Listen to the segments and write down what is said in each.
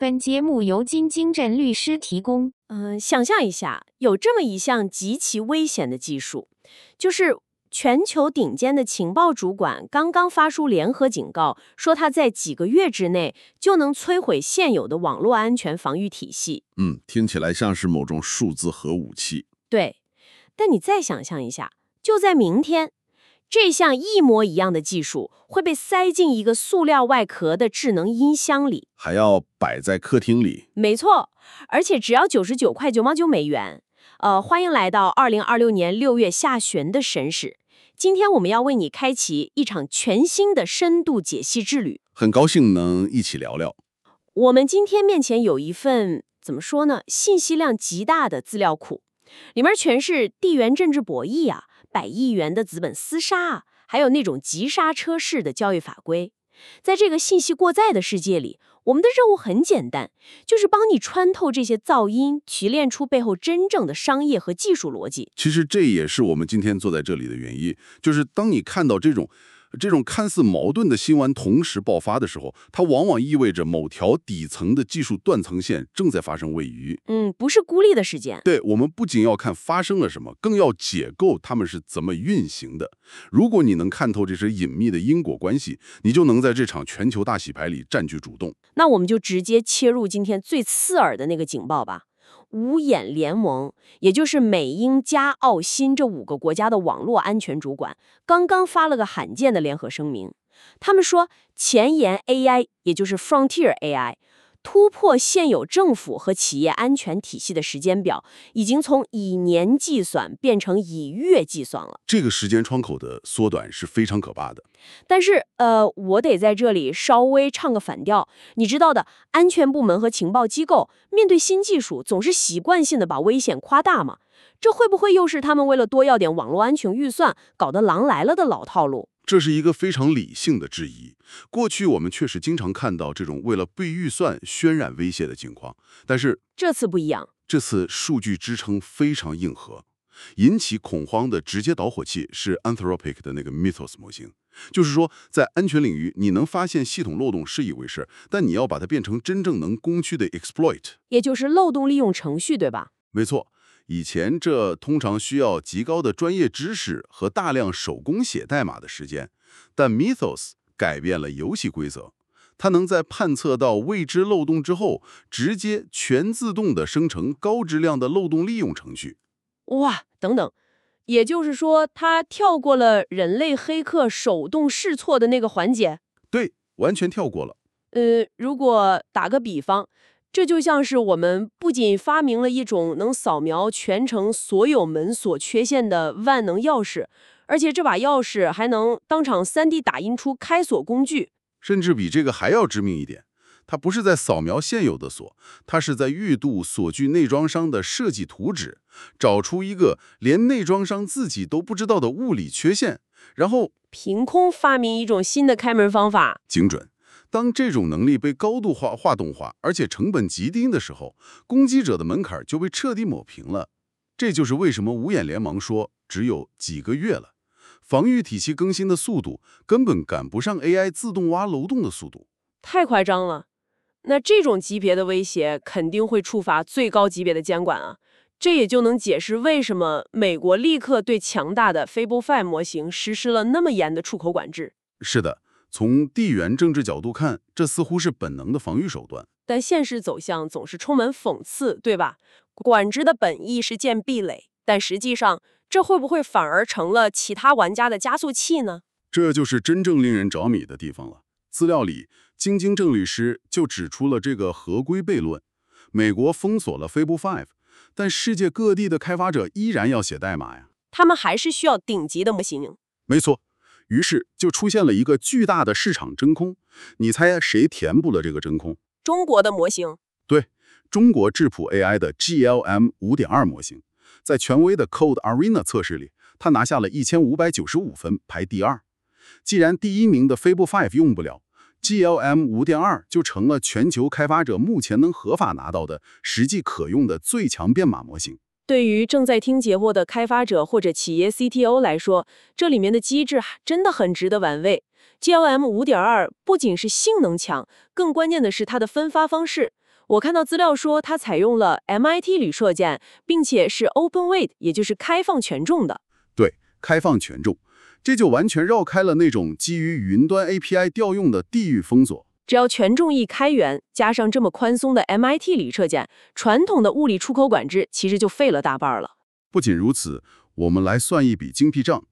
本节目由金京镇律师提供。 想象一下，有这么一项极其危险的技术，就是全球顶尖的情报主管刚刚发出联合警告，说他在几个月之内就能摧毁现有的网络安全防御体系。 听起来像是某种数字核武器。 对，但你再想象一下，就在明天，这项一模一样的技术会被塞进一个塑料外壳的智能音箱里， 还要摆在客厅里。 没错，而且只要$99.9。欢迎来到2026年6月下旬的神使。今天我们要为你开启一场全新的深度解析之旅。 很高兴能一起聊聊。 我们今天面前有一份怎么说呢，信息量极大的资料库，里面全是地缘政治博弈啊，100亿元的资本厮杀啊，还有那种急刹车式的交易法规。在这个信息过载的世界里，我们的任务很简单，就是帮你穿透这些噪音，提炼出背后真正的商业和技术逻辑。 其实这也是我们今天坐在这里的原因，就是当你看到这种看似矛盾的新闻同时爆发的时候，它往往意味着某条底层的技术断层线正在发生位移。 不是孤立的事件。 对，我们不仅要看发生了什么，更要解构它们是怎么运行的。如果你能看透这些隐秘的因果关系，你就能在这场全球大洗牌里占据主动。 那我们就直接切入今天最刺耳的那个警报吧。五眼联盟，也就是美、英、加、澳、新这5个国家的网络安全主管，刚刚发了个罕见的联合声明。他们说，前沿 AI， 也就是 Frontier AI， 突破现有政府和企业安全体系的时间表，已经从以年计算变成以月计算了。 这个时间窗口的缩短是非常可怕的。 但是，我得在这里稍微唱个反调。你知道的，安全部门和情报机构面对新技术，总是习惯性的把危险夸大嘛。这会不会又是他们为了多要点网络安全预算，搞得狼来了的老套路？ 这是一个非常理性的质疑。过去我们确实经常看到这种为了避预算渲染威胁的情况，但是这次不一样。 这次数据支撑非常硬核。引起恐慌的直接导火器是 Anthropic 的那个 Mythos 模型。就是说，在安全领域，你能发现系统漏洞是一回事，但你要把它变成真正能攻击的 exploit， 也就是漏洞利用程序，对吧？ 没错，以前这通常需要极高的专业知识和大量手工写代码的时间，但 Mythos 改变了游戏规则。它能在探测到未知漏洞之后，直接全自动的生成高质量的漏洞利用程序。 哇，等等，也就是说，它跳过了人类黑客手动试错的那个环节？ 对，完全跳过了。 如果打个比方，这就像是我们不仅发明了一种能扫描全城所有门锁缺陷的万能钥匙，而且这把钥匙还能当场3D 打印出开锁工具。 甚至比这个还要致命一点，它不是在扫描现有的锁，它是在预读锁具内装商的设计图纸，找出一个连内装商自己都不知道的物理缺陷，然后凭空发明一种新的开门方法。 精准。当这种能力被高度化动化，而且成本极低的时候，攻击者的门槛就被彻底抹平了。这就是为什么五眼联盟说只有几个月了，防御体系更新的速度根本赶不上 AI 自动挖漏洞的速度。 太夸张了。那这种级别的威胁肯定会触发最高级别的监管啊，这也就能解释为什么美国立刻对强大的 Fable 5模型实施了那么严的出口管制。 是的，从地缘政治角度看，这似乎是本能的防御手段。 但现实走向总是充满讽刺，对吧？管制的本意是建壁垒，但实际上这会不会反而成了其他玩家的加速器呢？ 这就是真正令人着迷的地方了。资料里，京正律师就指出了这个合规悖论。美国封锁了 Fable 5，但世界各地的开发者依然要写代码呀。 他们还是需要顶级的模型。 没错，于是就出现了一个巨大的市场真空。你猜谁填补了这个真空？ 中国的模型。 对，中国智谱 AI 的 GLM 5.2模型，在权威的 Code Arena 测试里，它拿下了1595分，排第2。既然第1名的 Fable 5用不了，GLM 5.2就成了全球开发者目前能合法拿到的实际可用的最强编码模型。 对于正在听节目的开发者或者企业 CTO 来说，这里面的机制真的很值得玩味。GLM 5.2不仅是性能强，更关键的是它的分发方式。 我看到资料说它采用了 MIT 铝射箭，并且是 open weight， 也就是开放权重的。 对，开放权重，这就完全绕开了那种基于云端 API 调用的地域封锁。 只要权重一开源，加上这么宽松的 MIT 铝射箭，传统的物理出口管制其实就废了大半了。 不仅如此，我们来算一笔精辟账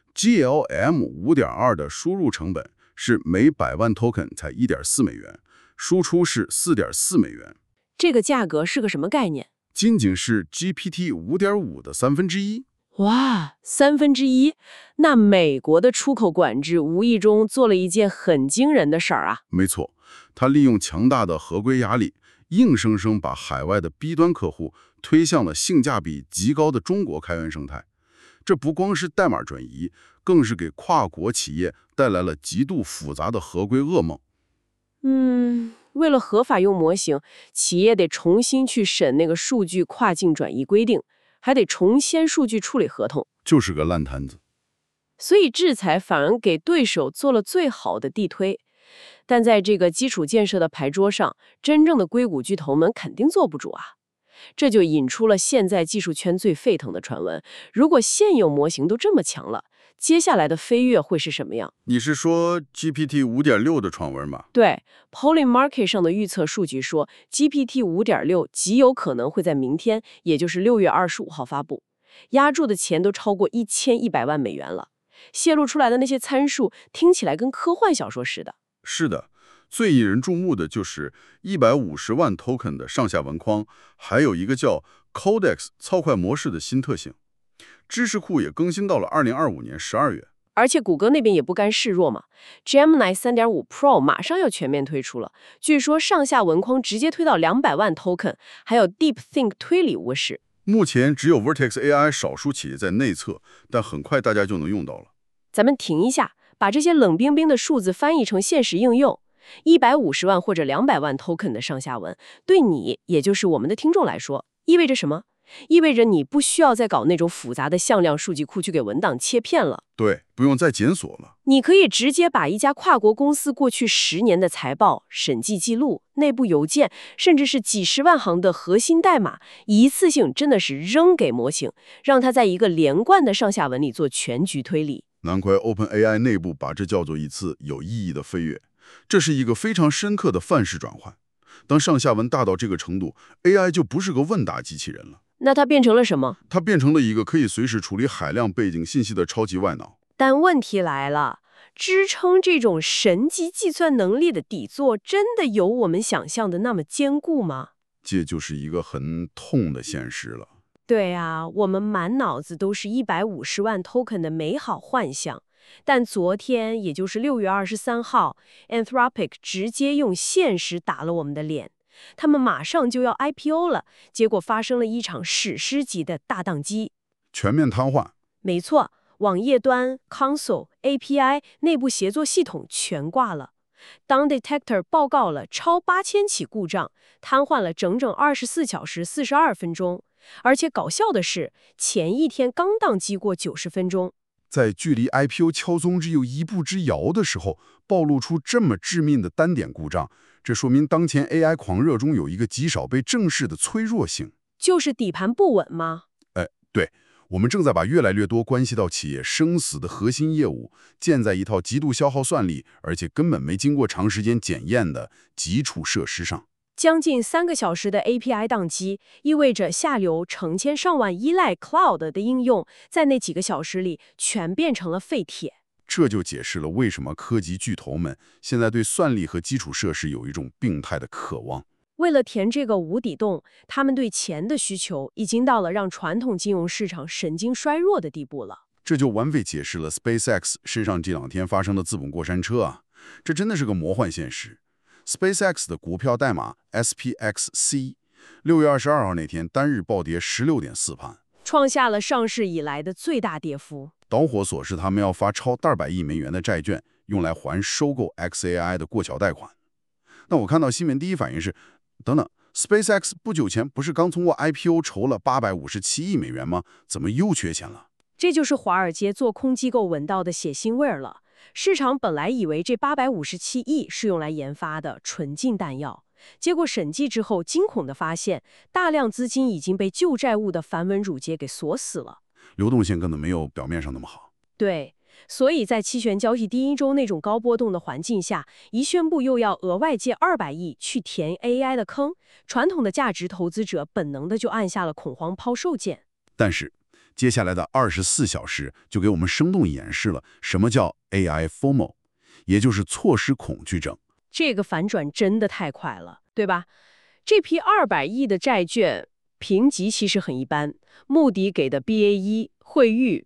：GLM 5.2的输入成本是每100万 token 才1.4美元，输出是4.4美元。 这个价格是个什么概念？ 仅仅是 GPT 5.5的1/3。 哇，1/3！那美国的出口管制无意中做了一件很惊人的事儿啊！ 没错，它利用强大的合规压力，硬生生把海外的 B 端客户推向了性价比极高的中国开源生态。这不光是代码转移，更是给跨国企业带来了极度复杂的合规噩梦。 为了合法用模型，企业得重新去审那个数据跨境转移规定，还得重签数据处理合同， 就是个烂摊子。 所以制裁反而给对手做了最好的地推。但在这个基础建设的牌桌上，真正的硅谷巨头们肯定坐不住啊。这就引出了现在技术圈最沸腾的传闻：如果现有模型都这么强了，接下来的飞跃会是什么样？ 你是说 GPT 5.6的传闻吗？ 对 ，Polymarket 上的预测数据说 ，GPT 5.6极有可能会在明天，也就是6月25号发布，压注的钱都超过1100万美元了。泄露出来的那些参数听起来跟科幻小说似的。 是的，最引人注目的就是150万 token 的上下文框，还有一个叫 Codex 超快模式的新特性。知识库也更新到了2025年12月。 而且谷歌那边也不甘示弱嘛 ，Gemini 3.5 Pro 马上要全面推出了，据说上下文框直接推到200万 token， 还有 DeepThink 推理模式。 目前只有 Vertex AI 少数企业在内测，但很快大家就能用到了。 咱们停一下，把这些冷冰冰的数字翻译成现实应用。150万或者200万 token 的上下文，对你，也就是我们的听众来说，意味着什么？意味着你不需要再搞那种复杂的向量数据库去给文档切片了。 对，不用再检索了。 你可以直接把一家跨国公司过去10年的财报、审计记录、内部邮件，甚至是几十万行的核心代码，一次性真的是扔给模型，让它在一个连贯的上下文里做全局推理。 难怪 OpenAI 内部把这叫做一次有意义的飞跃。这是一个非常深刻的范式转换。当上下文大到这个程度 ，AI 就不是个问答机器人了。 那它变成了什么？ 它变成了一个可以随时处理海量背景信息的超级外脑。 但问题来了，支撑这种神级计算能力的底座，真的有我们想象的那么坚固吗？ 这就是一个很痛的现实了。 对啊，我们满脑子都是150万 token 的美好幻想。但昨天，也就是6月23号 ，Anthropic 直接用现实打了我们的脸。他们马上就要 IPO 了，结果发生了一场史诗级的大宕机， 全面瘫痪。 没错，网页端、console、API 内部协作系统全挂了。当 Detector 报告了超8000起故障，瘫痪了整整24小时42分钟。而且搞笑的是，前一天刚宕机过90分钟。 在距离 IPO 敲钟只有一步之遥的时候，暴露出这么致命的单点故障，这说明当前 AI 狂热中有一个极少被正视的脆弱性， 就是底盘不稳吗？ 对，我们正在把越来越多关系到企业生死的核心业务，建在一套极度消耗算力，而且根本没经过长时间检验的基础设施上。 将近3个小时的 API 宕机，意味着下游成千上万依赖 Cloud 的应用，在那几个小时里全变成了废铁。 这就解释了为什么科技巨头们现在对算力和基础设施有一种病态的渴望。 为了填这个无底洞，他们对钱的需求已经到了让传统金融市场神经衰弱的地步了。 这就完备解释了 SpaceX 身上这2天发生的资本过山车啊，这真的是个魔幻现实。SpaceX 的股票代码 SPXC， 6月22号那天单日暴跌16.4%， 创下了上市以来的最大跌幅。 导火索是他们要发超200亿美元的债券，用来还收购 XAI 的过桥贷款。那我看到新闻第一反应是，等等 ，SpaceX 不久前不是刚通过 IPO 筹了857亿美元吗？怎么又缺钱了？ 这就是华尔街做空机构闻到的血腥味儿了。市场本来以为这857亿是用来研发的纯净弹药， 结果审计之后，惊恐地发现，大量资金已经被旧债务的繁文缛节给锁死了。 流动性根本没有表面上那么好。 对，所以在期权交易第一周那种高波动的环境下，一宣布又要额外借200亿去填 AI 的坑，传统的价值投资者本能的就按下了恐慌抛售键。 但是接下来的24小时就给我们生动演示了什么叫 AI FOMO， 也就是错失恐惧症。 这个反转真的太快了，对吧？这批200亿的债券评级其实很一般，穆迪给的 Baa1，惠誉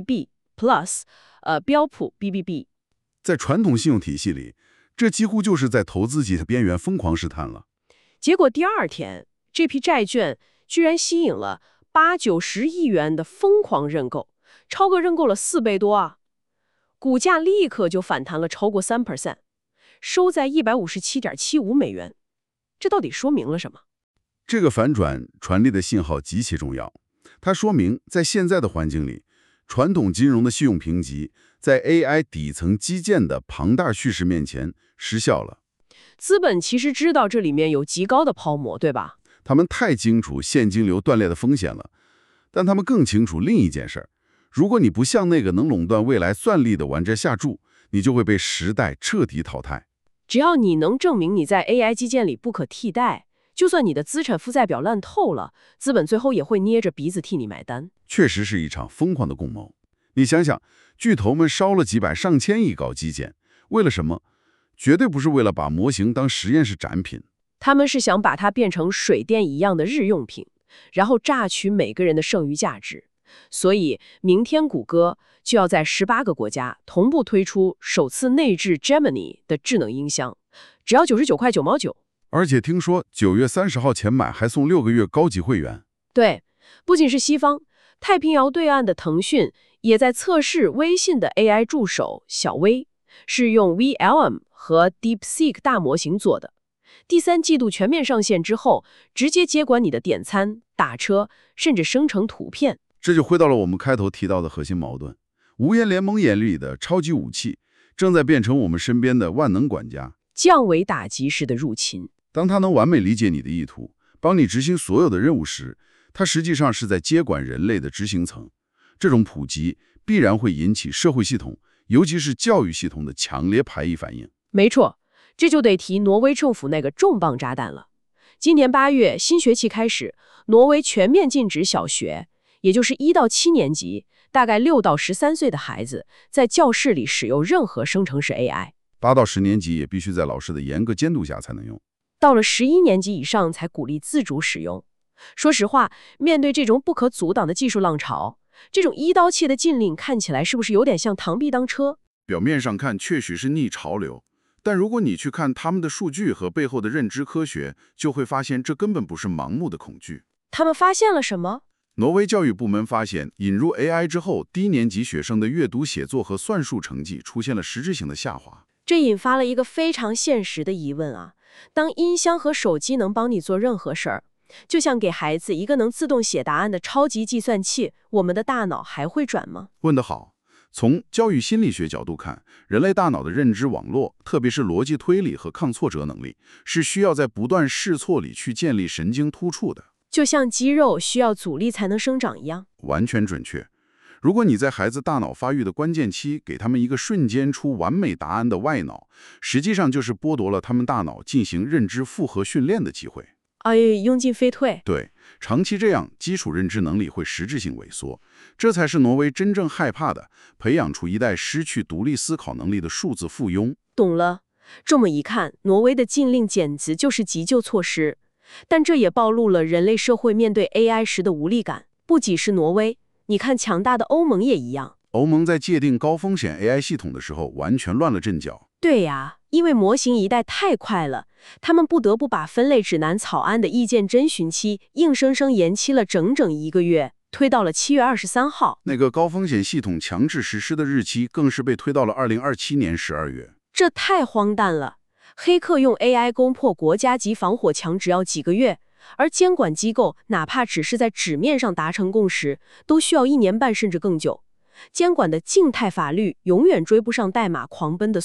BBB+，标普 BBB。 在传统信用体系里，这几乎就是在投资级的边缘疯狂试探了。 结果第二天，这批债券居然吸引了80-90亿元的疯狂认购，超额认购了4倍多啊！股价立刻就反弹了超过3%，收在157.75美元。这到底说明了什么？ 这个反转传递的信号极其重要，它说明在现在的环境里，传统金融的信用评级在 AI 底层基建的庞大叙事面前失效了。 资本其实知道这里面有极高的泡沫，对吧？ 他们太清楚现金流断裂的风险了，但他们更清楚另一件事儿：如果你不像那个能垄断未来算力的玩家下注，你就会被时代彻底淘汰。 只要你能证明你在 AI 基建里不可替代，就算你的资产负债表烂透了，资本最后也会捏着鼻子替你买单。 确实是一场疯狂的共谋。你想想，巨头们烧了几百上千亿搞基建，为了什么？绝对不是为了把模型当实验室展品。 他们是想把它变成水电一样的日用品，然后榨取每个人的剩余价值。所以，明天谷歌就要在18个国家同步推出首次内置 Gemini 的智能音箱，只要99块9毛9。 而且听说9月30号前买还送6个月高级会员。 对，不仅是西方，太平洋对岸的腾讯也在测试微信的 AI 助手小微，是用 VLM 和 DeepSeek 大模型做的。第3季度全面上线之后，直接接管你的点餐、打车，甚至生成图片。 这就回到了我们开头提到的核心矛盾：无言联盟眼里的超级武器，正在变成我们身边的万能管家， 降维打击式的入侵。 当他能完美理解你的意图，帮你执行所有的任务时，他实际上是在接管人类的执行层。这种普及必然会引起社会系统，尤其是教育系统的强烈排异反应。 没错，这就得提挪威政府那个重磅炸弹了。今年8月新学期开始，挪威全面禁止小学，也就是1到7年级，大概6到13岁的孩子在教室里使用任何生成式 AI。 8到10年级也必须在老师的严格监督下才能用。 到了11年级以上才鼓励自主使用。说实话，面对这种不可阻挡的技术浪潮，这种一刀切的禁令看起来是不是有点像螳臂当车？ 表面上看确实是逆潮流，但如果你去看他们的数据和背后的认知科学，就会发现这根本不是盲目的恐惧。 他们发现了什么？ 挪威教育部门发现，引入 AI 之后，低年级学生的阅读、写作和算术成绩出现了实质性的下滑。 这引发了一个非常现实的疑问啊。当音箱和手机能帮你做任何事儿，就像给孩子一个能自动写答案的超级计算器，我们的大脑还会转吗？ 问得好。从教育心理学角度看，人类大脑的认知网络，特别是逻辑推理和抗挫折能力，是需要在不断试错里去建立神经突触的。 就像肌肉需要阻力才能生长一样。 完全准确。如果你在孩子大脑发育的关键期给他们一个瞬间出完美答案的外脑，实际上就是剥夺了他们大脑进行认知复合训练的机会。 用进废退。 对，长期这样，基础认知能力会实质性萎缩，这才是挪威真正害怕的，培养出一代失去独立思考能力的数字附庸。 懂了。这么一看，挪威的禁令简直就是急救措施，但这也暴露了人类社会面对 AI 时的无力感。不仅是挪威，你看强大的欧盟也一样。 欧盟在界定高风险 AI 系统的时候，完全乱了阵脚。 对呀，因为模型一代太快了，他们不得不把分类指南草案的意见征询期硬生生延期了整整1个月，推到了7月23号。 那个高风险系统强制实施的日期更是被推到了2027年12月。 这太荒诞了！黑客用 AI 攻破国家级防火墙只要几个月，而监管机构哪怕只是在纸面上达成共识，都需要1年半甚至更久。监管的静态法律永远追不上代码狂奔的速度。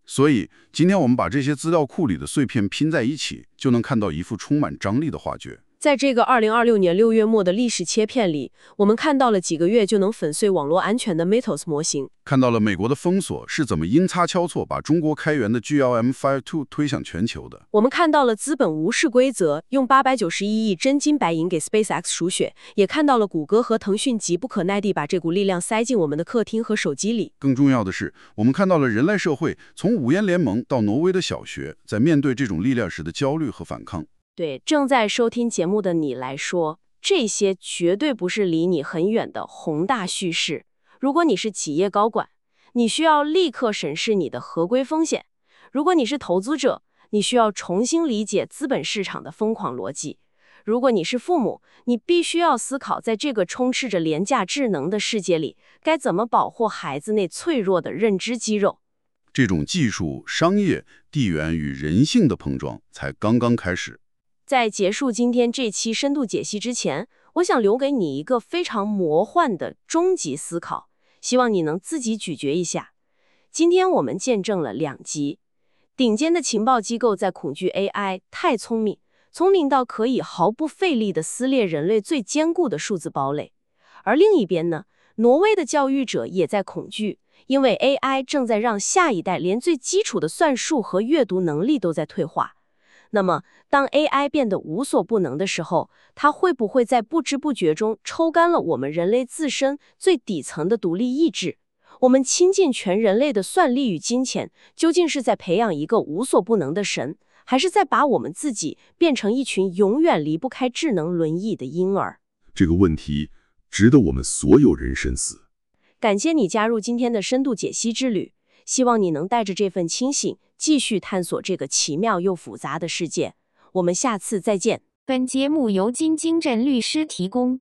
所以，今天我们把这些资料库里的碎片拼在一起，就能看到一幅充满张力的画卷。 在这个2026年6月末的历史切片里，我们看到了几个月就能粉碎网络安全的 Mythos 模型， 看到了美国的封锁是怎么阴差敲错把中国开源的 GLM-52 推向全球的。 我们看到了资本无视规则，用891亿真金白银给 SpaceX 输血，也看到了谷歌和腾讯急不可耐地把这股力量塞进我们的客厅和手机里。 更重要的是，我们看到了人类社会从五眼联盟到挪威的小学，在面对这种力量时的焦虑和反抗。 对正在收听节目的你来说，这些绝对不是离你很远的宏大叙事。如果你是企业高管，你需要立刻审视你的合规风险；如果你是投资者，你需要重新理解资本市场的疯狂逻辑；如果你是父母，你必须要思考在这个充斥着廉价智能的世界里，该怎么保护孩子那脆弱的认知肌肉。 这种技术、商业、地缘与人性的碰撞才刚刚开始。 在结束今天这期深度解析之前，我想留给你一个非常魔幻的终极思考，希望你能自己咀嚼一下。今天我们见证了2集，顶尖的情报机构在恐惧 AI 太聪明，聪明到可以毫不费力地撕裂人类最坚固的数字堡垒。而另一边呢，挪威的教育者也在恐惧，因为 AI 正在让下一代连最基础的算术和阅读能力都在退化。那么，当 AI 变得无所不能的时候，它会不会在不知不觉中抽干了我们人类自身最底层的独立意志？我们倾尽全人类的算力与金钱，究竟是在培养一个无所不能的神，还是在把我们自己变成一群永远离不开智能轮椅的婴儿？ 这个问题值得我们所有人深思。 感谢你加入今天的深度解析之旅，希望你能带着这份清醒，继续探索这个奇妙又复杂的世界。我们下次再见。 本节目由金京镇律师提供。